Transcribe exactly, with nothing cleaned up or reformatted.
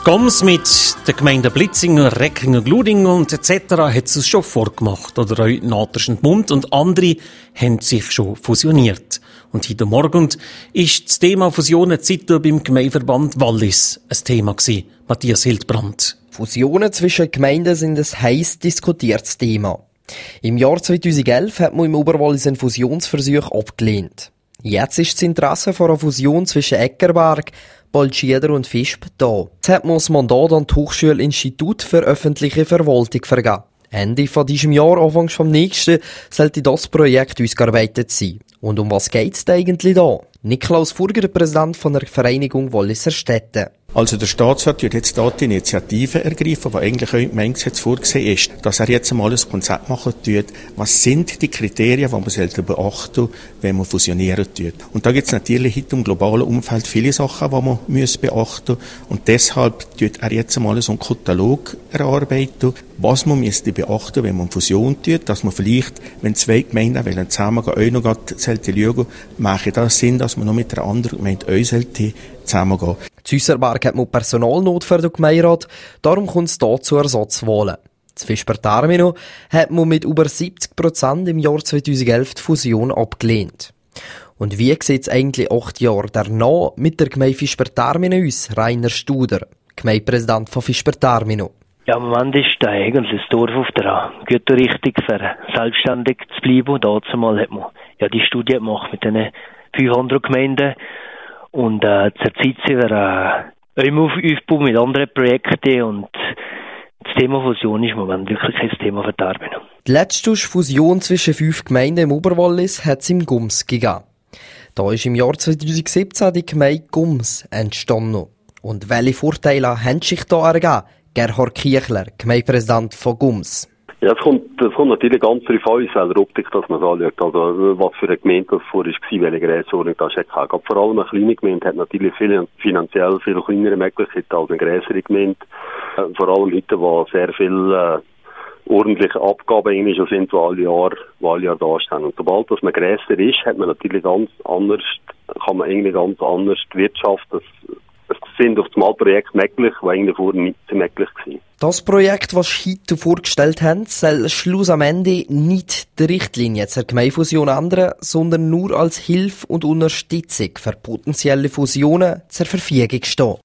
Goms mit den Gemeinden Blitzingen, Reckingen, Gludingen und et cetera hat es schon vorgemacht. Oder auch Naterschen Mund und andere haben sich schon fusioniert. Und heute Morgen ist das Thema Fusionen Zito beim Gemeindeverband Wallis ein Thema gewesen. Matthias Hildbrand. Fusionen zwischen Gemeinden sind ein heiß diskutiertes Thema. Im Jahr zweitausendelf hat man im Oberwallis einen Fusionsversuch abgelehnt. Jetzt ist das Interesse vor einer Fusion zwischen Eckerberg, Baltschieder und Visp da. Jetzt hat man das Mandat an das Hochschulinstitut für öffentliche Verwaltung vergeben. Ende von diesem Jahr, Anfang vom nächsten, sollte das Projekt ausgearbeitet sein. Und um was geht's da eigentlich da? Niklaus Furger, der Präsident von der Vereinigung Walliser Städte. Also der Staatsrat wird jetzt dort die Initiative ergreifen, die eigentlich auch im Gemeindegesetz vorgesehen ist, dass er jetzt einmal ein Konzept machen tut, was sind die Kriterien, die man sollte beachten, wenn man fusionieren tut. Und da gibt es natürlich heute im globalen Umfeld viele Sachen, die man muss beachten muss. Und deshalb tut er jetzt einmal so einen Katalog erarbeiten, was man müsste beachten, wenn man Fusion tut, dass man vielleicht, wenn zwei Gemeinden wollen zusammengehen, auch noch sollte schauen, macht das Sinn, dass man noch mit einer anderen Gemeinde auch sollte zusammengehen. In Züsserberg hat man Personalnot für den Gemeinderat, darum kommt es hier zu Ersatzwahlen. Das Visper-Termino hat man mit über siebzig Prozent im Jahr zweitausendelf die Fusion abgelehnt. Und wie sieht es eigentlich acht Jahre danach mit der Gemeinde Visper-Termino aus? Rainer Studer, Gemeindepräsident von Visper-Termino. Ja, im Moment ist da eigentlich das Dorf auf der guten Richtung, für selbstständig zu bleiben. Dazu mal hat man ja die Studie gemacht mit den fünfhundert Gemeinden. Und äh, zurzeit sind wir äh, immer auf Aufbau mit anderen Projekten und das Thema Fusion ist im Moment wirklich kein Thema für die Arbeit. Die letzte Fusion zwischen fünf Gemeinden im Oberwallis hat es im Gums gegeben. Da ist im Jahr zweitausendsiebzehn die Gemeinde Gums entstanden. Und welche Vorteile haben sich da ergeben? Gerhard Kiechler, Gemeindepräsident von Gums. Ja, es kommt, es kommt natürlich ganz darauf an, aus welcher Optik dass man es anschaut. Also, was für eine Gemeinde das vorher war, welche Grössenordnung das hatte. Vor allem eine kleine Gemeinde hat natürlich viel, finanziell viel kleinere Möglichkeiten als eine grössere Gemeinde. Äh, vor allem heute, wo sehr viel äh, ordentliche Abgaben eigentlich schon sind, die alle Jahre, die alle Jahre da stehen. Und sobald dass man grösser ist, hat man natürlich ganz anders, kann man irgendwie ganz anders die Wirtschaft, das, es sind auf das Projekt möglich, die eigentlich vorher nicht so möglich waren. Das Projekt, das Sie heute vorgestellt haben, soll Schluss am Ende nicht die Richtlinie zur Gemeindefusion ändern, sondern nur als Hilfe und Unterstützung für potenzielle Fusionen zur Verfügung stehen.